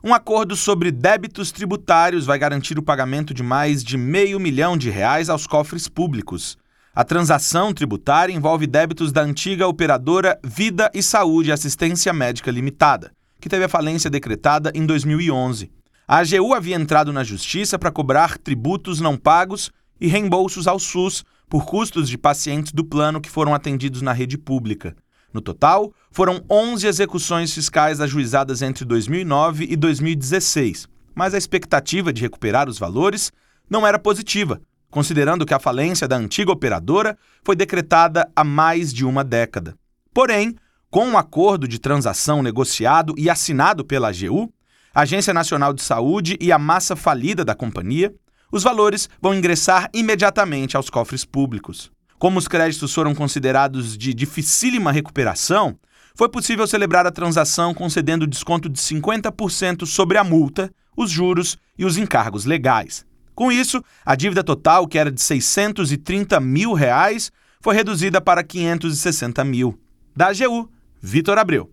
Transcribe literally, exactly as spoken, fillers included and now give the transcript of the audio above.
Um acordo sobre débitos tributários vai garantir o pagamento de mais de meio milhão de reais aos cofres públicos. A transação tributária envolve débitos da antiga operadora Vida e Saúde Assistência Médica Limitada, que teve a falência decretada em dois mil e onze. A A G U havia entrado na justiça para cobrar tributos não pagos e reembolsos ao SUS por custos de pacientes do plano que foram atendidos na rede pública. No total, foram onze execuções fiscais ajuizadas entre dois mil e nove e dois mil e dezesseis, mas a expectativa de recuperar os valores não era positiva, considerando que a falência da antiga operadora foi decretada há mais de uma década. Porém, com um acordo de transação negociado e assinado pela A G U, a Agência Nacional de Saúde e a massa falida da companhia, os valores vão ingressar imediatamente aos cofres públicos. Como os créditos foram considerados de dificílima recuperação, foi possível celebrar a transação concedendo desconto de cinquenta por cento sobre a multa, os juros e os encargos legais. Com isso, a dívida total, que era de seiscentos e trinta mil reais, foi reduzida para quinhentos e sessenta mil. Da A G U, Vitor Abreu.